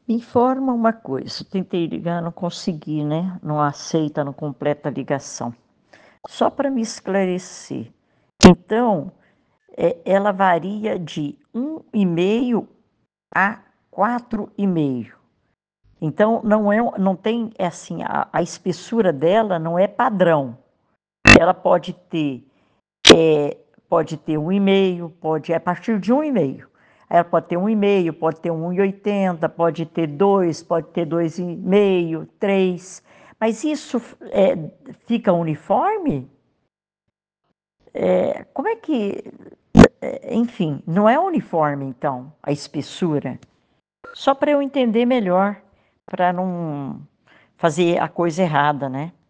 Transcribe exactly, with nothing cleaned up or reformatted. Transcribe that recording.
Me informa uma coisa, tentei ligar, não consegui, né, não aceita, não completa a ligação. Só para me esclarecer, então, eh, ela varia de um e meio a quatro e meio. Então não é um não tem, é assim, a a espessura dela não é padrão. Ela pode ter, eh, pode ter um e meio, pode a partir de um e meio. Ela pode ter um e meio, pode ter um e oitenta, pode ter dois, pode ter dois e meio, três. Mas isso f eh, fica uniforme? Eh, como é que eh, enfim, não é uniforme então, a espessura? Só para eu entender melhor, para não fazer a coisa errada, né.